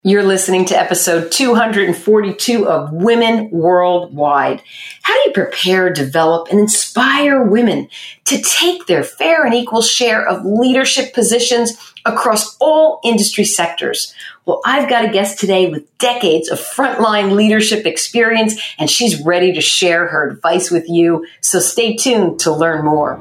You're listening to episode 242 of Women Worldwide. How do you prepare, develop, and inspire women to take their fair and equal share of leadership positions across all industry sectors? Well, I've got a guest today with decades of frontline leadership experience, and she's ready to share her advice with you. So stay tuned to learn more.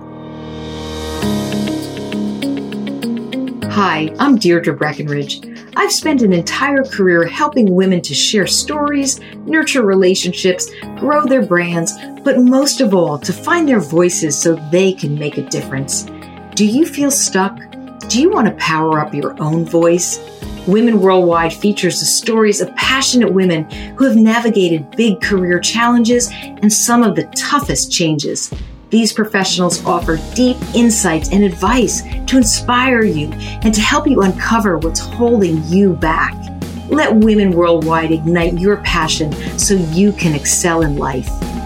Hi, I'm Deirdre Breckenridge. I've spent an entire career helping women to share stories, nurture relationships, grow their brands, but most of all, to find their voices so they can make a difference. Do you feel stuck? Do you want to power up your own voice? Women Worldwide features the stories of passionate women who have navigated big career challenges and some of the toughest changes. These professionals offer deep insights and advice to inspire you and to help you uncover what's holding you back. Let Women Worldwide ignite your passion so you can excel in life.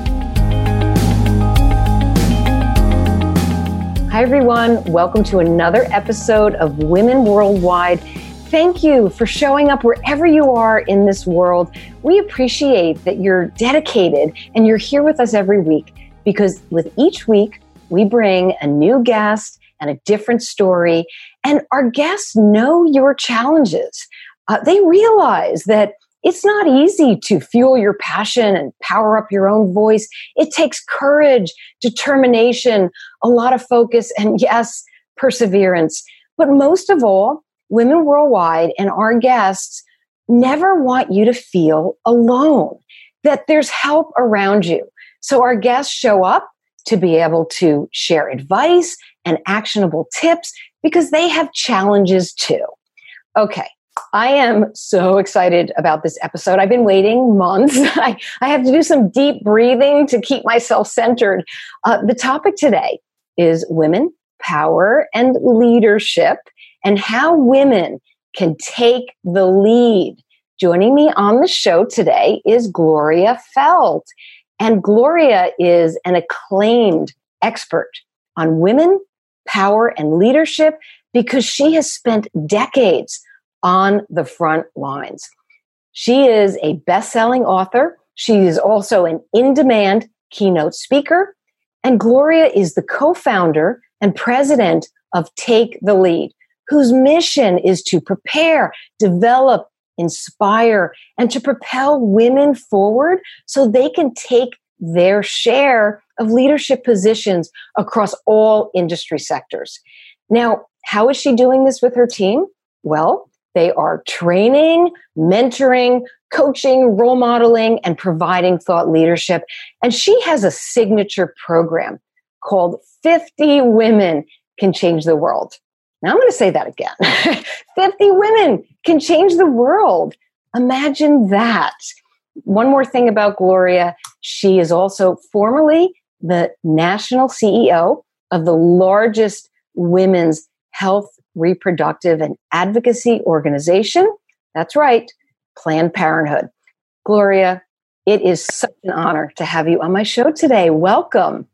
Hi, everyone. Welcome to another episode of Women Worldwide. Thank you for showing up wherever you are in this world. We appreciate that you're dedicated and you're here with us every week. Because with each week, we bring a new guest and a different story, and our guests know your challenges. They realize that it's not easy to fuel your passion and power up your own voice. It takes courage, determination, a lot of focus, and yes, perseverance. But most of all, Women Worldwide and our guests never want you to feel alone, that there's help around you. So our guests show up to be able to share advice and actionable tips because they have challenges too. Okay, I am so excited about this episode. I've been waiting months. I have to do some deep breathing to keep myself centered. The topic today is women, power, and leadership, and how women can take the lead. Joining me on the show today is Gloria Feldt. And Gloria is an acclaimed expert on women, power, and leadership because she has spent decades on the front lines. She is a best-selling author. She is also an in-demand keynote speaker. And Gloria is the co-founder and president of Take the Lead, whose mission is to prepare, develop, inspire, and to propel women forward so they can take their share of leadership positions across all industry sectors. Now, how is she doing this with her team? Well, they are training, mentoring, coaching, role modeling, and providing thought leadership. And she has a signature program called 50 Women Can Change the World. Now, I'm going to say that again. 50 women can change the world. Imagine that. One more thing about Gloria. She is also formerly the national CEO of the largest women's health, reproductive, and advocacy organization. That's right, Planned Parenthood. Gloria, it is such an honor to have you on my show today. Welcome.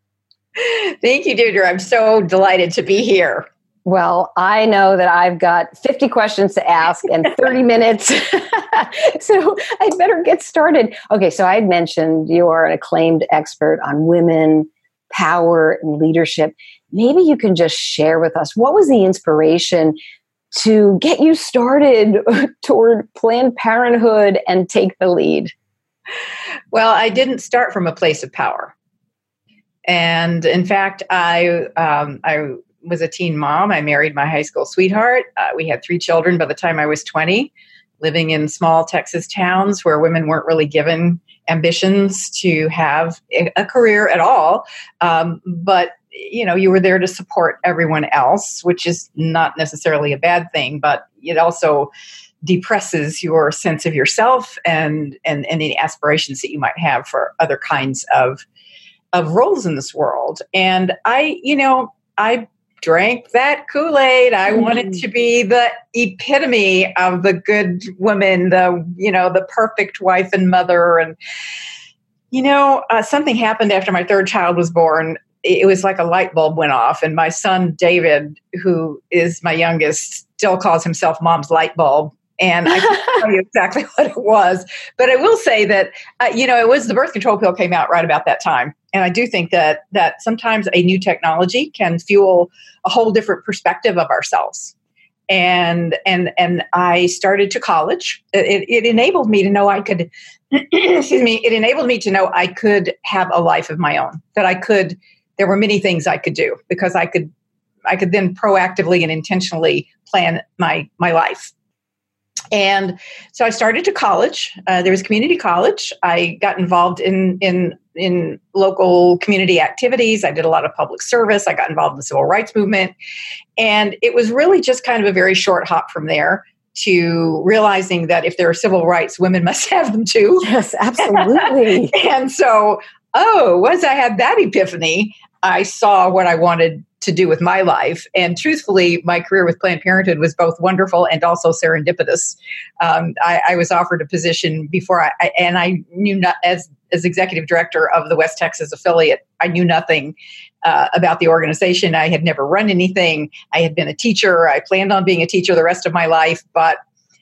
Thank you, Deirdre. I'm so delighted to be here. Well, I know that I've got 50 questions to ask and 30 minutes, so I better get started. Okay, so I had mentioned you are an acclaimed expert on women, power, and leadership. Maybe you can just share with us, what was the inspiration to get you started toward Planned Parenthood and Take the Lead? Well, I didn't start from a place of power. And in fact, I was a teen mom. I married my high school sweetheart. We had 3 children by the time I was 20, living in small Texas towns where women weren't really given ambitions to have a career at all. But, you know, you were there to support everyone else, which is not necessarily a bad thing, but it also depresses your sense of yourself and any aspirations that you might have for other kinds of roles in this world. And I drank that Kool-Aid. I wanted to be the epitome of the good woman, the perfect wife and mother. And, something happened after my 3rd child was born. It was like a light bulb went off. And my son, David, who is my youngest, still calls himself Mom's light bulb. And I can't tell you exactly what it was. But I will say that, it was the birth control pill came out right about that time. And I do think that sometimes a new technology can fuel a whole different perspective of ourselves. And I started to college. It enabled me to know I could, excuse me, it enabled me to know I could have a life of my own, there were many things I could do because I could then proactively and intentionally plan my life. And so I started to college. There was community college. I got involved in local community activities. I did a lot of public service. I got involved in the civil rights movement. And it was really just kind of a very short hop from there to realizing that if there are civil rights, women must have them too. Yes, absolutely. And so, once I had that epiphany, I saw what I wanted to do with my life. And truthfully, my career with Planned Parenthood was both wonderful and also serendipitous. I was offered a position before I knew not as executive director of the West Texas affiliate. I knew nothing about the organization. I had never run anything. I had been a teacher. I planned on being a teacher the rest of my life. But,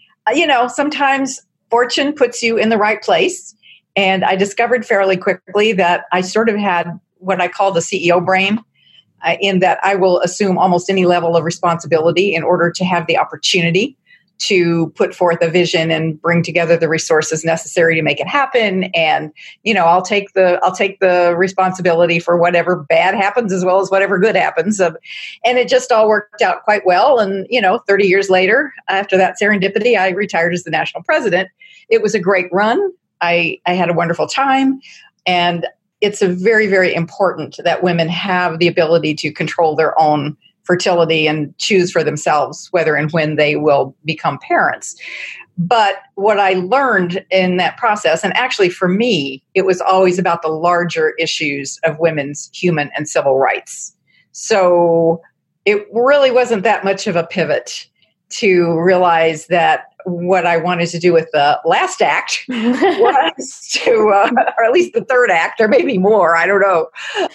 sometimes fortune puts you in the right place. And I discovered fairly quickly that I sort of had what I call the CEO brain, in that I will assume almost any level of responsibility in order to have the opportunity to put forth a vision and bring together the resources necessary to make it happen. And, I'll take the responsibility for whatever bad happens as well as whatever good happens. And it just all worked out quite well. And, 30 years later, after that serendipity, I retired as the national president. It was a great run. I had a wonderful time. And it's a very, very important that women have the ability to control their own fertility and choose for themselves whether and when they will become parents. But what I learned in that process, and actually for me, it was always about the larger issues of women's human and civil rights. So it really wasn't that much of a pivot to realize that what I wanted to do with the last act was to, or at least the third act, or maybe more, I don't know,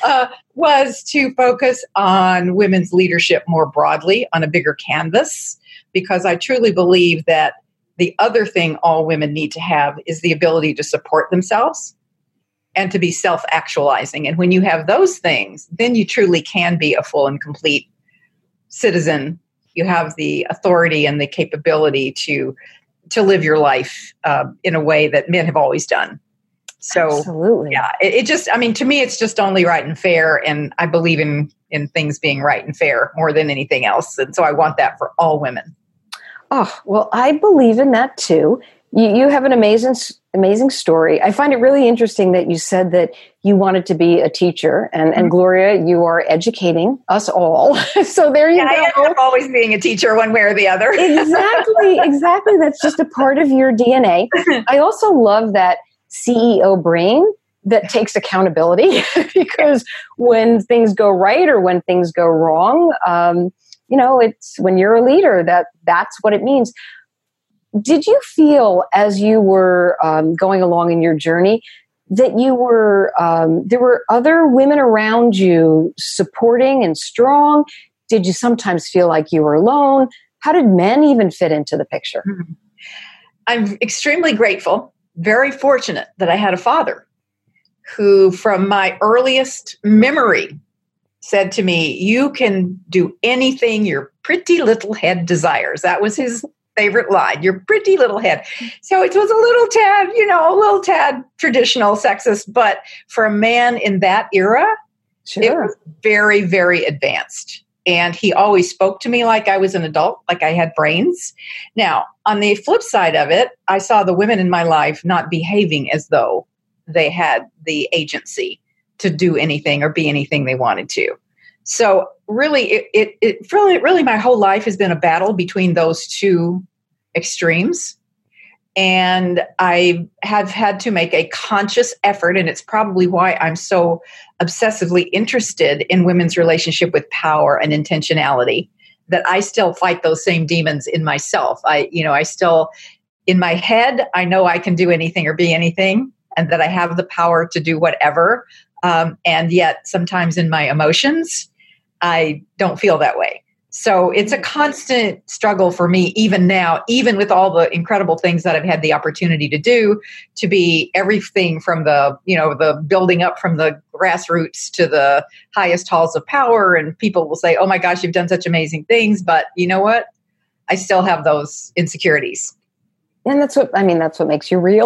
was to focus on women's leadership more broadly on a bigger canvas, because I truly believe that the other thing all women need to have is the ability to support themselves and to be self-actualizing. And when you have those things, then you truly can be a full and complete citizen. You have the authority and the capability to live your life in a way that men have always done. So, absolutely. Yeah, it just, to me, it's just only right and fair. And I believe in things being right and fair more than anything else. And so I want that for all women. Oh, well, I believe in that too. You have an amazing story. I find it really interesting that you said that you wanted to be a teacher, and Gloria, you are educating us all. So there you go. I end up always being a teacher one way or the other. Exactly. That's just a part of your DNA. I also love that CEO brain that takes accountability, because when things go right or when things go wrong, it's when you're a leader, that's what it means. Did you feel as you were going along in your journey that you were there were other women around you supporting and strong? Did you sometimes feel like you were alone? How did men even fit into the picture? I'm extremely grateful, very fortunate that I had a father who, from my earliest memory, said to me, "You can do anything your pretty little head desires." That was his favorite line, "Your pretty little head." So it was a little tad traditional sexist, but for a man in that era, sure, it was very, very advanced. And he always spoke to me like I was an adult, like I had brains. Now, on the flip side of it, I saw the women in my life not behaving as though they had the agency to do anything or be anything they wanted to. So really, it really my whole life has been a battle between those two extremes. And I have had to make a conscious effort, and it's probably why I'm so obsessively interested in women's relationship with power and intentionality, that I still fight those same demons in myself. I still, in my head, I know I can do anything or be anything, and that I have the power to do whatever. And yet sometimes in my emotions, I don't feel that way. So it's a constant struggle for me, even now, even with all the incredible things that I've had the opportunity to do, to be everything from the building up from the grassroots to the highest halls of power. And people will say, oh my gosh, you've done such amazing things. But you know what? I still have those insecurities. And that's what makes you real,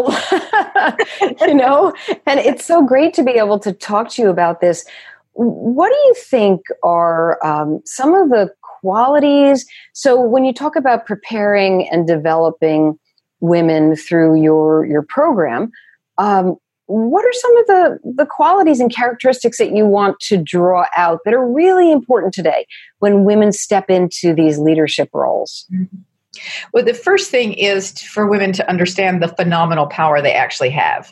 and it's so great to be able to talk to you about this. What do you think are some of the qualities? So when you talk about preparing and developing women through your program, what are some of the qualities and characteristics that you want to draw out that are really important today when women step into these leadership roles? Mm-hmm. Well, the first thing is for women to understand the phenomenal power they actually have.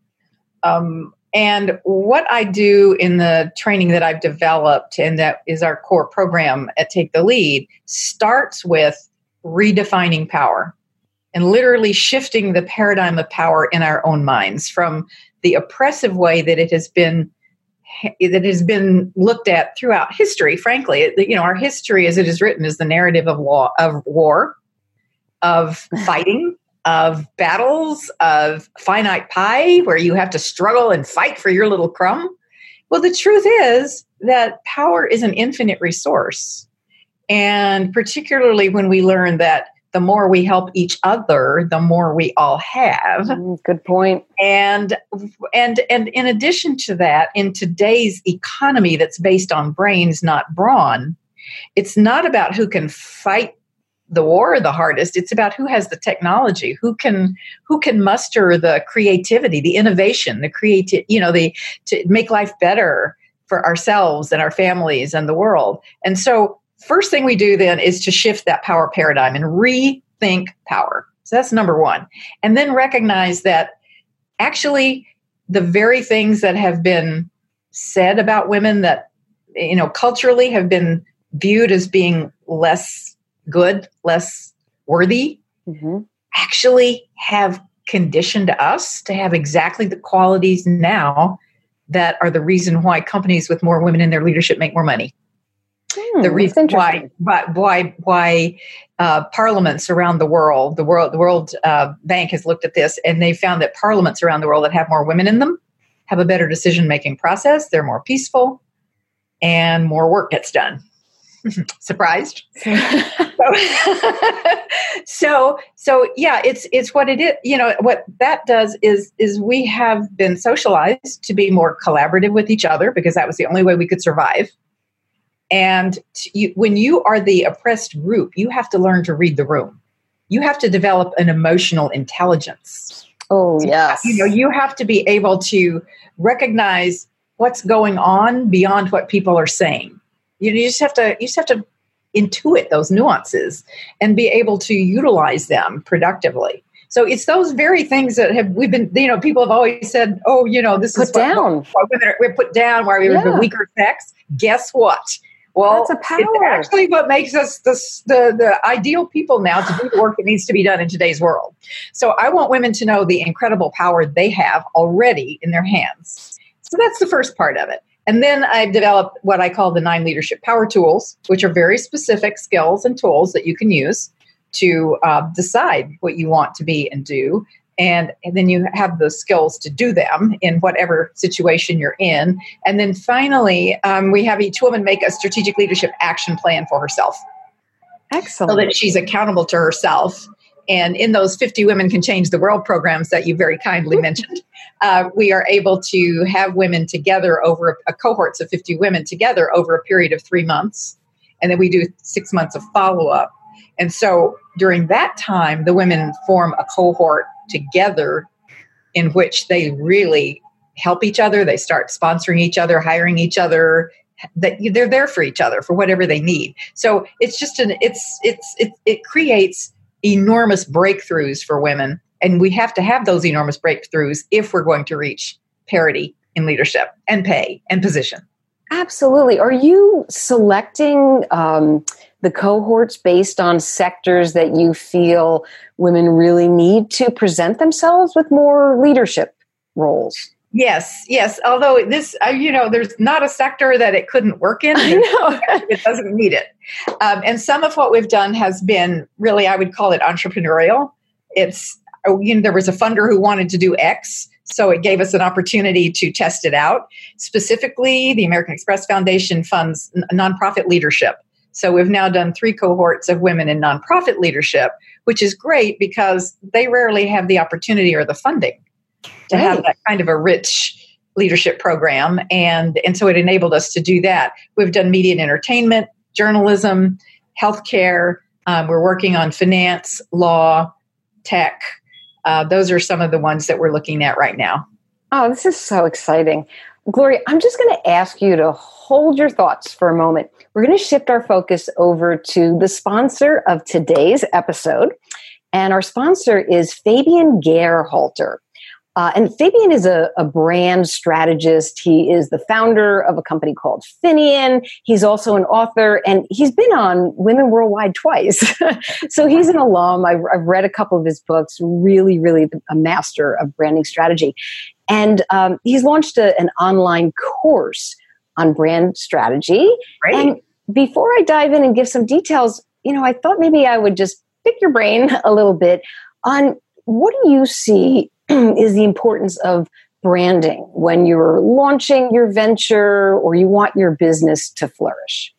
And what I do in the training that I've developed, and that is our core program at Take the Lead, starts with redefining power and literally shifting the paradigm of power in our own minds from the oppressive way that it has been looked at throughout history. Frankly, our history as it is written is the narrative of war, of fighting, of battles, of finite pie, where you have to struggle and fight for your little crumb. Well, the truth is that power is an infinite resource. And particularly when we learn that the more we help each other, the more we all have. Good point. And in addition to that, in today's economy that's based on brains, not brawn, it's not about who can fight the war the hardest. It's about who has the technology, who can muster the creativity, the innovation, to make life better for ourselves and our families and the world. And so first thing we do then is to shift that power paradigm and rethink power. So that's number one. And then recognize that actually the very things that have been said about women that, culturally have been viewed as being less good, less worthy, actually have conditioned us to have exactly the qualities now that are the reason why companies with more women in their leadership make more money. The reason why parliaments around the World Bank has looked at this, and they found that parliaments around the world that have more women in them have a better decision-making process. They're more peaceful, and more work gets done. Surprised? So yeah, it's what it is. What that does is we have been socialized to be more collaborative with each other because that was the only way we could survive. And when you are the oppressed group, you have to learn to read the room. You have to develop an emotional intelligence. Oh, yes. You have to be able to recognize what's going on beyond what people are saying. You just have to intuit those nuances and be able to utilize them productively. So it's those very things that people have always said, this is why women are put down, why we have the weaker sex. Guess what? Well, that's a power. It's actually what makes us the ideal people now to do the work that needs to be done in today's world. So I want women to know the incredible power they have already in their hands. So that's the first part of it. And then I've developed what I call the 9 leadership power tools, which are very specific skills and tools that you can use to decide what you want to be and do. And then you have the skills to do them in whatever situation you're in. And then finally, we have each woman make a strategic leadership action plan for herself. Excellent. So that she's accountable to herself. And in those 50 Women Can Change the World programs that you very kindly mentioned, we are able to have women together over cohorts of 50 women together over a period of 3 months. And then we do 6 months of follow-up. And so during that time, the women form a cohort together in which they really help each other. They start sponsoring each other, hiring each other. That they're there for each other for whatever they need. So it's just it creates enormous breakthroughs for women. And we have to have those enormous breakthroughs if we're going to reach parity in leadership and pay and position. Absolutely. Are you selecting the cohorts based on sectors that you feel women really need to present themselves with more leadership roles? Yes, yes. Although this, there's not a sector that it couldn't work in. I know. It doesn't need it. And some of what we've done has been really, I would call it entrepreneurial. It's, there was a funder who wanted to do X, so it gave us an opportunity to test it out. Specifically, the American Express Foundation funds nonprofit leadership. So we've now done 3 cohorts of women in nonprofit leadership, which is great because they rarely have the opportunity or the funding to have that kind of a rich leadership program. And so it enabled us to do that. We've done media and entertainment, journalism, healthcare. We're working on finance, law, tech. Those are some of the ones that we're looking at right now. Oh, this is so exciting. Gloria, I'm just going to ask you to hold your thoughts for a moment. We're going to shift our focus over to the sponsor of today's episode. And our sponsor is Fabian Gerhalter. And Fabian is a brand strategist. He is the founder of a company called Finian. He's also an author, and he's been on Women Worldwide twice. So he's an alum. I've read a couple of his books, really, really a master of branding strategy. And he's launched an online course on brand strategy. Great. And before I dive in and give some details, I thought maybe I would just pick your brain a little bit on what do you see is the importance of branding when you're launching your venture or you want your business to flourish?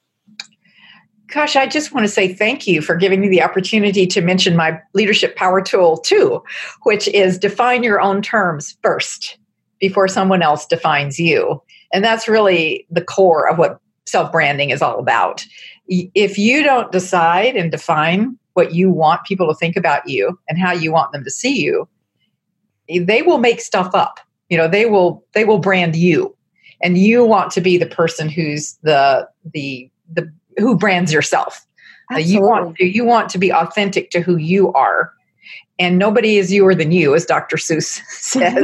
Gosh, I just want to say thank you for giving me the opportunity to mention my leadership power tool too, which is define your own terms first before someone else defines you. And that's really the core of what self-branding is all about. If you don't decide and define what you want people to think about you and how you want them to see you, they will make stuff up. They will brand you, and you want to be the person who's the who brands yourself. You want to be authentic to who you are, and nobody is youer than you, as Dr. Seuss says.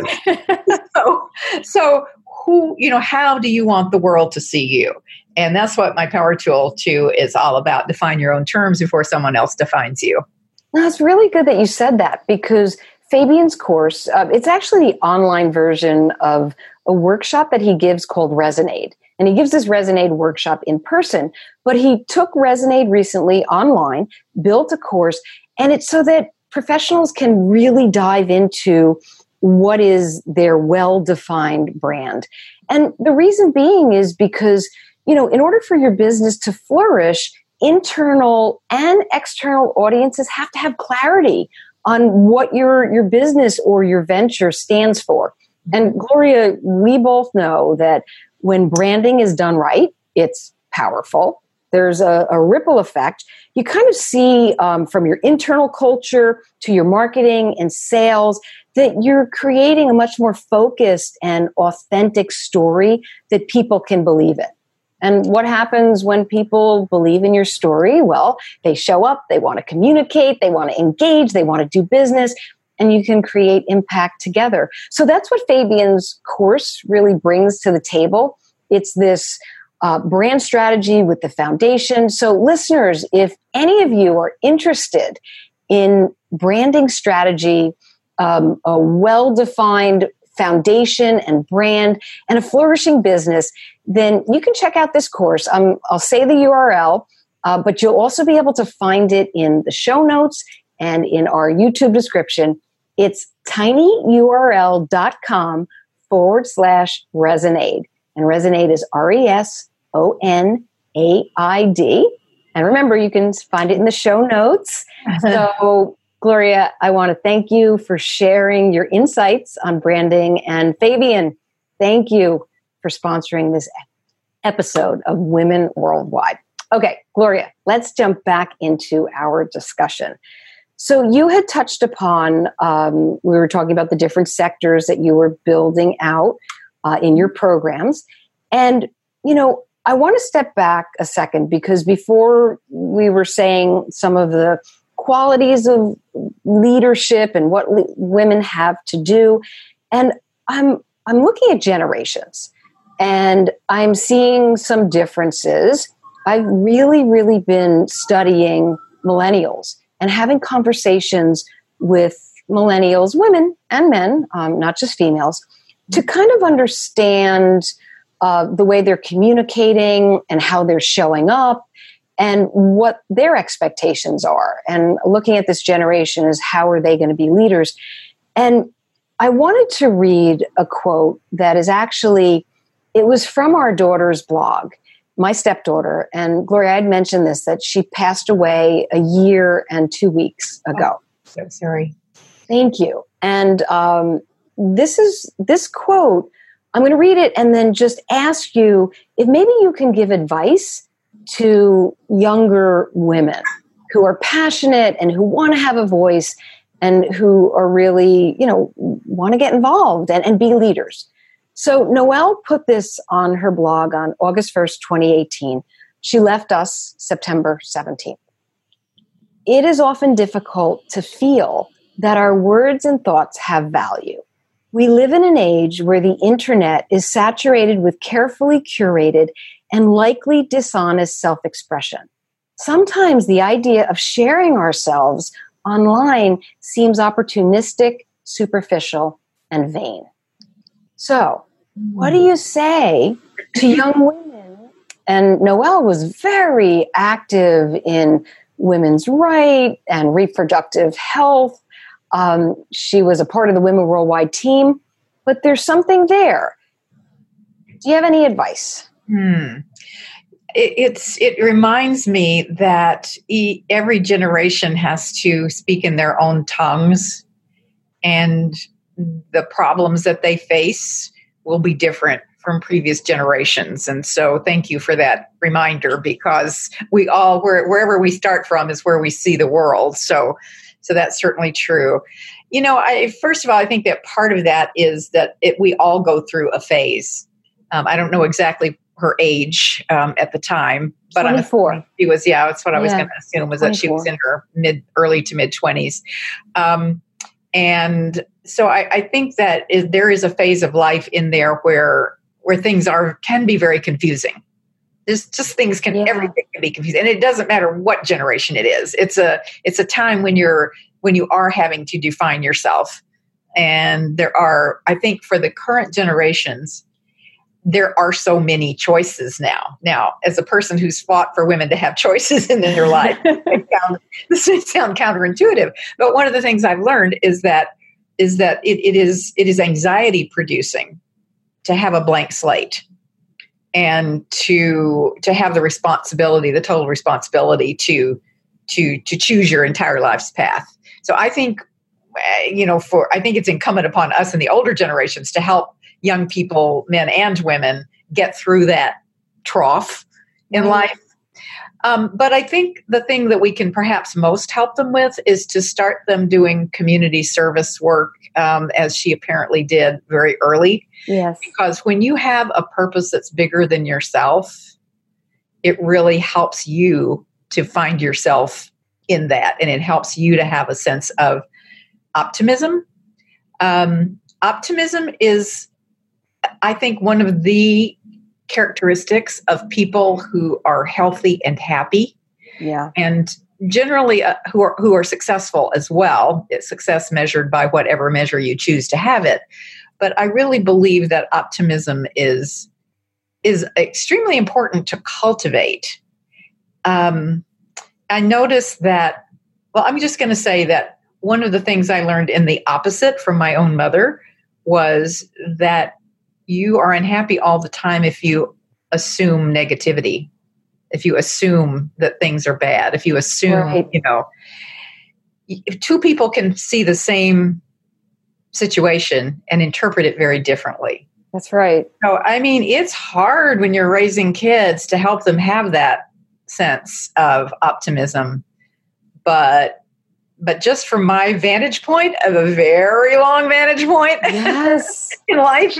so who, how do you want the world to see you? And that's what my power tool too is all about. Define your own terms before someone else defines you. Now, it's really good that you said that, because Fabian's course, it's actually the online version of a workshop that he gives called Resonate. And he gives this Resonate workshop in person, but he took Resonate recently online, built a course, and it's so that professionals can really dive into what is their well-defined brand. And the reason being is because, in order for your business to flourish, internal and external audiences have to have clarity on what your business or your venture stands for. And Gloria, we both know that when branding is done right, it's powerful. There's a ripple effect. You kind of see from your internal culture to your marketing and sales that you're creating a much more focused and authentic story that people can believe in. And what happens when people believe in your story? Well, they show up, they want to communicate, they want to engage, they want to do business, and you can create impact together. So that's what Fabian's course really brings to the table. It's this brand strategy with the foundation. So listeners, if any of you are interested in branding strategy, a well-defined foundation and brand and a flourishing business, then you can check out this course. I'll say the URL, but you'll also be able to find it in the show notes and in our YouTube description. It's tinyurl.com/Resonate. And Resonate is RESONAID. And remember, you can find it in the show notes. So, Gloria, I want to thank you for sharing your insights on branding. And Fabian, thank you for sponsoring this episode of Women Worldwide. Okay, Gloria, let's jump back into our discussion. So you had touched upon, we were talking about the different sectors that you were building out in your programs. And, I want to step back a second, because before we were saying some of the qualities of leadership and what women have to do. And I'm looking at generations, and I'm seeing some differences. I've really, really been studying millennials and having conversations with millennials, women and men, not just females. to kind of understand the way they're communicating and how they're showing up and what their expectations are. And looking at this generation is how are they going to be leaders? And I wanted to read a quote that is actually, it was from our daughter's blog, my stepdaughter. And Gloria, I had mentioned this, that she passed away a year and 2 weeks ago. Oh, so sorry. Thank you. And this quote, I'm going to read it and then just ask you if maybe you can give advice to younger women who are passionate and who want to have a voice and who are really, want to get involved and be leaders. So Noelle put this on her blog on August 1st, 2018. She left us September 17th. It is often difficult to feel that our words and thoughts have value. We live in an age where the internet is saturated with carefully curated and likely dishonest self-expression. Sometimes the idea of sharing ourselves online seems opportunistic, superficial, and vain. So, what do you say to young women? And Noelle was very active in women's rights and reproductive health. She was a part of the Women Worldwide team, but there's something there. Do you have any advice? It reminds me that every generation has to speak in their own tongues, and the problems that they face will be different from previous generations. And so thank you for that reminder, because we all, wherever we start from is where we see the world. So that's certainly true. First of all, I think that part of that is that we all go through a phase. I don't know exactly her age at the time, but 24. She was, that's what I was going to assume, was 24. That she was in her early to mid 20s. And so I think that there is a phase of life in there where things can be very confusing. There's just everything can be confusing, and it doesn't matter what generation it is. It's a time when you are having to define yourself, and I think for the current generations, there are so many choices now. Now, as a person who's fought for women to have choices in their life, this may sound counterintuitive, but one of the things I've learned is that it is anxiety producing to have a blank slate and to have the total responsibility to choose your entire life's path. So I think, I think it's incumbent upon us in the older generations to help young people, men and women, get through that trough in life. But I think the thing that we can perhaps most help them with is to start them doing community service work, as she apparently did very early. Yes. Because when you have a purpose that's bigger than yourself, it really helps you to find yourself in that. And it helps you to have a sense of optimism. Optimism is, I think, one of the characteristics of people who are healthy and happy. Yeah. And generally who are successful as well. It's success measured by whatever measure you choose to have it. But I really believe that optimism is extremely important to cultivate. I noticed that, I'm just going to say that one of the things I learned in the opposite from my own mother was that you are unhappy all the time if you assume negativity, if you assume that things are bad, if you assume, if two people can see the same situation and interpret it very differently. That's right. So, it's hard when you're raising kids to help them have that sense of optimism. But just from my vantage point, of a very long vantage point, yes, in life,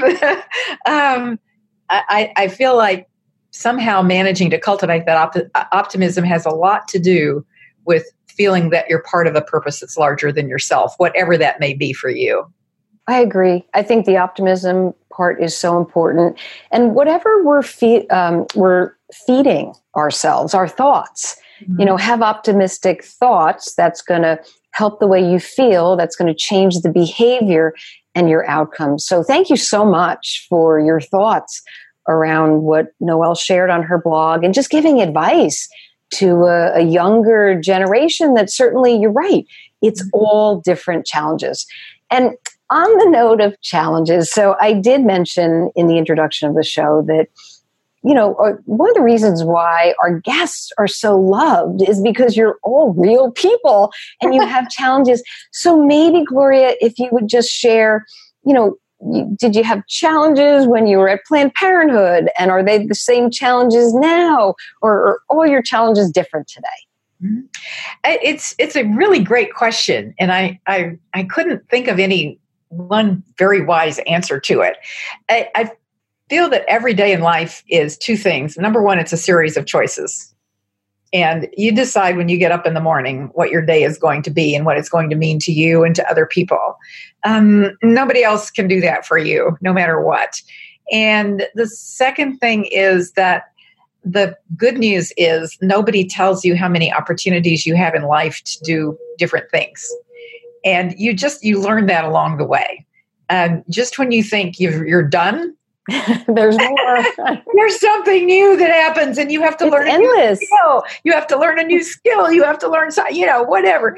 I feel like somehow managing to cultivate that optimism has a lot to do with feeling that you're part of a purpose that's larger than yourself, whatever that may be for you. I agree. I think the optimism part is so important. And whatever we're feeding ourselves, our thoughts, have optimistic thoughts. That's going to help the way you feel. That's going to change the behavior. and your outcomes. So thank you so much for your thoughts around what Noelle shared on her blog and just giving advice to a younger generation that certainly, you're right, it's all different challenges. And on the note of challenges, so I did mention in the introduction of the show that, one of the reasons why our guests are so loved is because you're all real people and you have challenges. So maybe, Gloria, if you would just share, did you have challenges when you were at Planned Parenthood, and are they the same challenges now, or are all your challenges different today? It's a really great question, and I couldn't think of any one very wise answer to it. I feel that every day in life is two things. Number one, it's a series of choices. And you decide when you get up in the morning what your day is going to be and what it's going to mean to you and to other people. Nobody else can do that for you, no matter what. And the second thing is that the good news is nobody tells you how many opportunities you have in life to do different things. And you learn that along the way. Just when you think you're done, there's more. There's something new that happens, and you have to learn. Endless. You have to learn a new skill. You have to learn, whatever.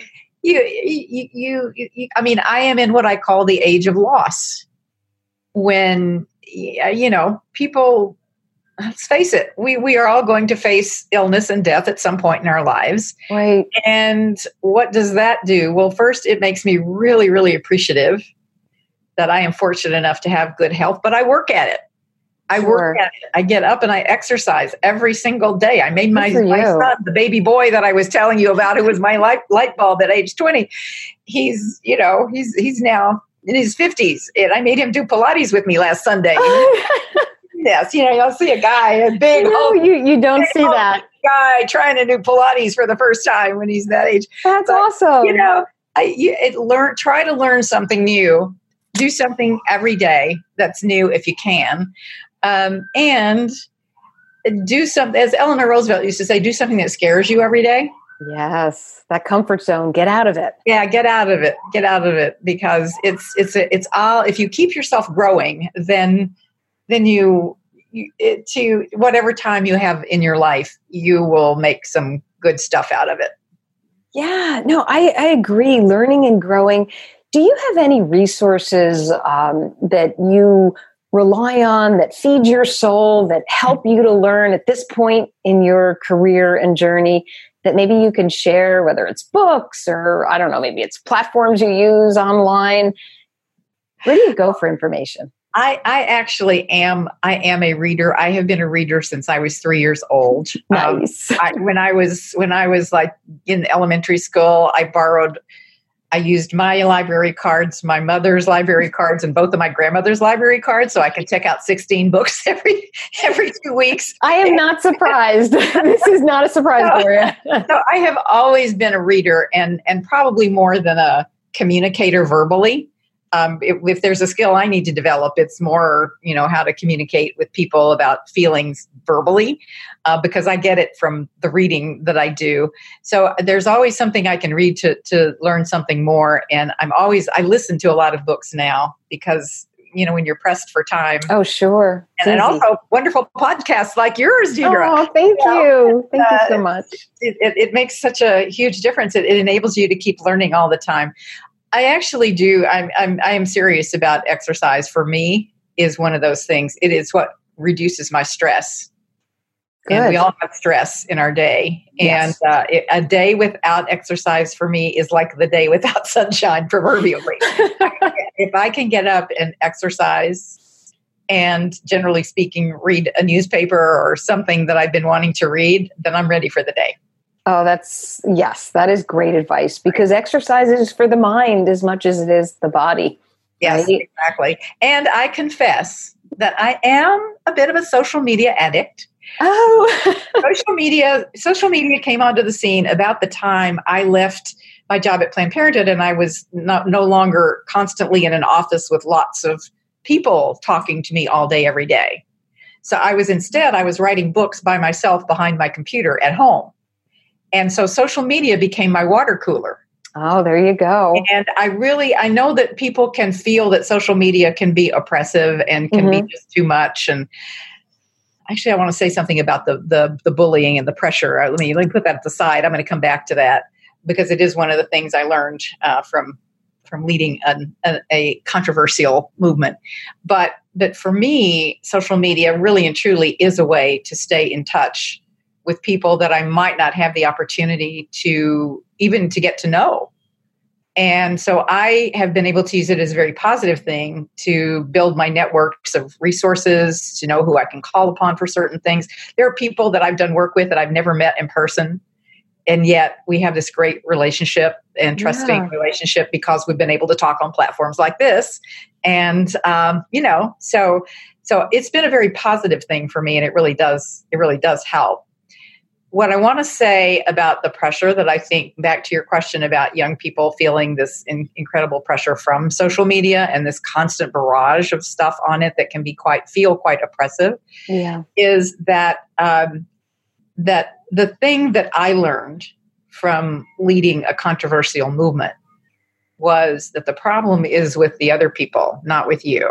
I mean, I am in what I call the age of loss. When people, let's face it, we are all going to face illness and death at some point in our lives. Right. And what does that do? Well, first, it makes me really, really appreciative that I am fortunate enough to have good health, but I work at it. I get up and I exercise every single day. I made my son, the baby boy that I was telling you about, who was my light bulb at age 20. He's now in his 50s, and I made him do Pilates with me last Sunday. Yes, you'll see a guy, a big, you don't see that guy trying to do Pilates for the first time when he's that age. That's awesome. Try to learn something new. Do something every day that's new if you can. And do something, as Eleanor Roosevelt used to say, do something that scares you every day. Yes, that comfort zone. Get out of it. Yeah, get out of it. Get out of it, because it's all. If you keep yourself growing, then you to whatever time you have in your life, you will make some good stuff out of it. Yeah, no, I agree. Learning and growing. Do you have any resources that you rely on, that feed your soul, that help you to learn at this point in your career and journey, that maybe you can share, whether it's books or, I don't know, maybe it's platforms you use online? Where do you go for information? I actually am. I am a reader. I have been a reader since I was 3 years old. Nice. When I was like in elementary school, I used my library cards, my mother's library cards, and both of my grandmother's library cards, so I could check out 16 books every 2 weeks. I am not surprised. This is not a surprise, Gloria. So I have always been a reader, and probably more than a communicator verbally. If there's a skill I need to develop, it's more, how to communicate with people about feelings verbally, because I get it from the reading that I do. So there's always something I can read to learn something more. And I listen to a lot of books now because, when you're pressed for time. Oh, sure. And also wonderful podcasts like yours, Deidre. Oh, thank you. Thank you so much. It makes such a huge difference. It enables you to keep learning all the time. I actually do. I am serious about exercise. For me, is one of those things. It is what reduces my stress. Good. And we all have stress in our day. Yes. And a day without exercise for me is like the day without sunshine, proverbially. If I can get up and exercise and, generally speaking, read a newspaper or something that I've been wanting to read, then I'm ready for the day. Oh, that is great advice, because exercise is for the mind as much as it is the body. Yes, right? Exactly. And I confess that I am a bit of a social media addict. Oh, social media came onto the scene about the time I left my job at Planned Parenthood, and I was no longer constantly in an office with lots of people talking to me all day, every day. So I was writing books by myself behind my computer at home. And so social media became my water cooler. Oh, there you go. And I know that people can feel that social media can be oppressive and can be just too much. And actually, I want to say something about the bullying and the pressure. Let me put that aside. I'm going to come back to that because it is one of the things I learned from leading a controversial movement. But for me, social media really and truly is a way to stay in touch with people that I might not have the opportunity to even to get to know. And so I have been able to use it as a very positive thing to build my networks of resources, to know who I can call upon for certain things. There are people that I've done work with that I've never met in person. And yet we have this great relationship and trusting relationship because we've been able to talk on platforms like this. And, so it's been a very positive thing for me, and it really does help. What I want to say about the pressure that I think, back to your question about young people feeling this incredible pressure from social media and this constant barrage of stuff on it that can be quite oppressive, is that that the thing that I learned from leading a controversial movement was that the problem is with the other people, not with you.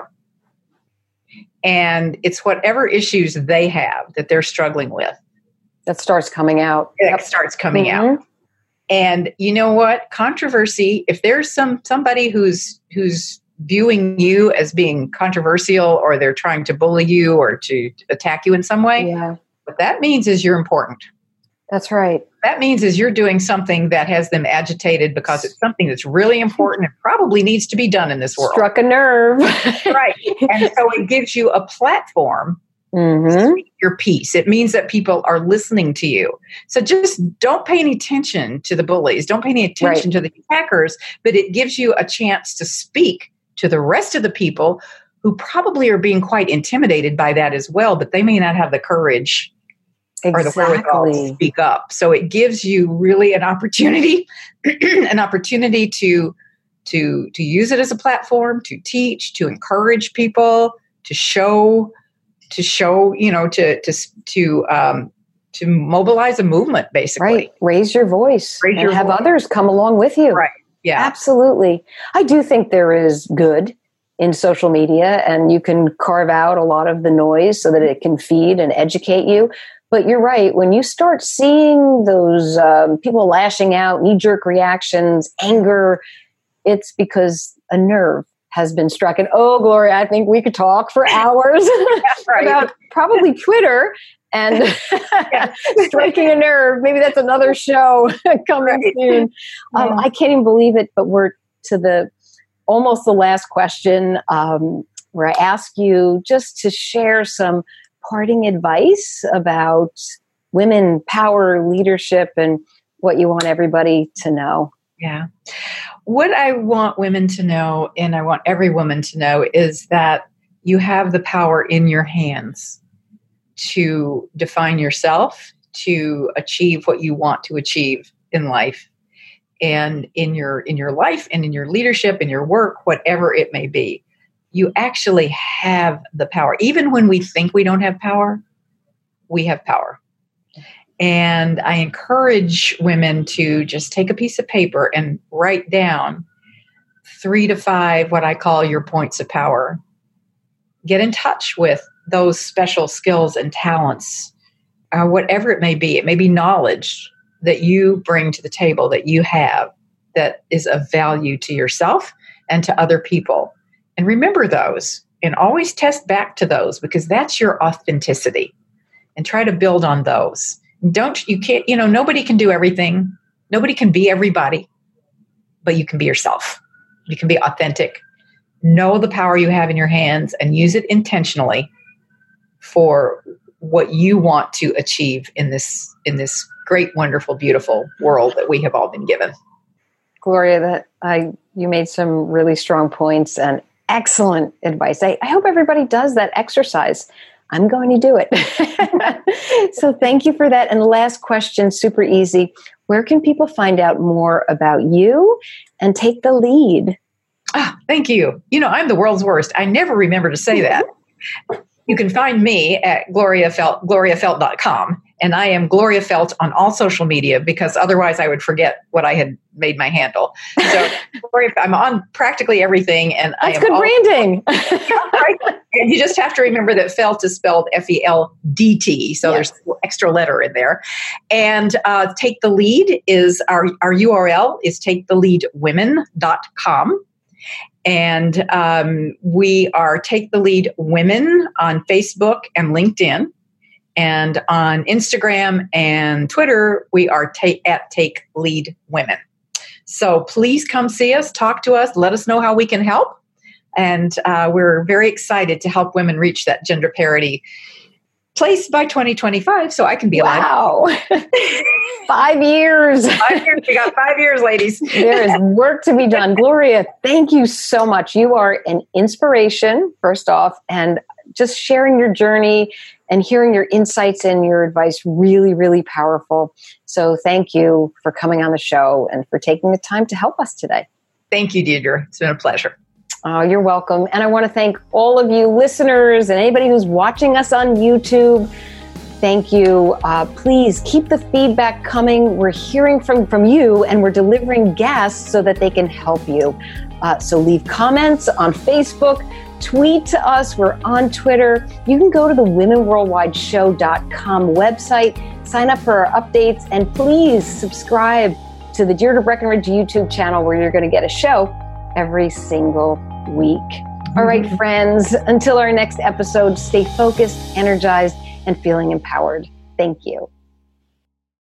And it's whatever issues they have that they're struggling with that starts coming out. It starts coming out. And you know what? Controversy, if there's somebody who's viewing you as being controversial, or they're trying to bully you or to attack you in some way, what that means is you're important. That's right. That means is you're doing something that has them agitated because it's something that's really important and probably needs to be done in this world. Struck a nerve. Right. And so it gives you a platform to speak your piece. It means that people are listening to you. So just don't pay any attention to the bullies. Don't pay any attention to the attackers, but it gives you a chance to speak to the rest of the people who probably are being quite intimidated by that as well, but they may not have the courage or the wherewithal to speak up. So it gives you really an opportunity, to use it as a platform, to teach, to encourage people, to show, to mobilize a movement, basically. Right. Raise your voice and have others come along with you. Right. Yeah. Absolutely. I do think there is good in social media, and you can carve out a lot of the noise so that it can feed and educate you. But you're right. When you start seeing those people lashing out, knee-jerk reactions, anger, it's because a nerve has been struck. And Gloria, I think we could talk for hours about probably Twitter and striking a nerve. Maybe that's another show coming soon. I can't even believe it, but we're to almost the last question, where I ask you just to share some parting advice about women power, leadership, and what you want everybody to know. Yeah. What I want women to know, and I want every woman to know, is that you have the power in your hands to define yourself, to achieve what you want to achieve in life, and in your life and in your leadership, in your work, whatever it may be. You actually have the power. Even when we think we don't have power, we have power. And I encourage women to just take a piece of paper and write down 3 to 5, what I call your points of power. Get in touch with those special skills and talents, whatever it may be. It may be knowledge that you bring to the table, that you have, that is of value to yourself and to other people. And remember those, and always test back to those, because that's your authenticity, and try to build on those. Nobody can do everything. Nobody can be everybody, but you can be yourself. You can be authentic. Know the power you have in your hands and use it intentionally for what you want to achieve in this great, wonderful, beautiful world that we have all been given. Gloria, you made some really strong points and excellent advice. I hope everybody does that exercise. I'm going to do it. So thank you for that. And last question, super easy. Where can people find out more about you and take the lead? Thank you. I'm the world's worst. I never remember to say that. You can find me at gloriafelt.com. And I am Gloria Felt on all social media, because otherwise I would forget what I had made my handle. So Gloria, I'm on practically everything. And that's good branding. Right? And you just have to remember that Felt is spelled Feldt. So there's an extra letter in there. And Take the Lead is our URL is taketheleadwomen.com. And we are Take the Lead Women on Facebook and LinkedIn. And on Instagram and Twitter, we are at Take Lead Women. So please come see us, talk to us, let us know how we can help. And we're very excited to help women reach that gender parity place by 2025, so I can be alive. Wow. 5 years. 5 years. We got 5 years, ladies. There is work to be done. Gloria, thank you so much. You are an inspiration, first off, and just sharing your journey and hearing your insights and your advice, really, really powerful. So thank you for coming on the show and for taking the time to help us today. Thank you, Deidre. It's been a pleasure. Oh, you're welcome. And I want to thank all of you listeners and anybody who's watching us on YouTube. Thank you. Please keep the feedback coming. We're hearing from you, and we're delivering guests so that they can help you. So leave comments on Facebook, tweet to us. We're on Twitter. You can go to the womenworldwideshow.com website, sign up for our updates, and please subscribe to the Deirdre Breckenridge YouTube channel, where you're going to get a show every single week. All right, friends, until our next episode, stay focused, energized, and feeling empowered. Thank you.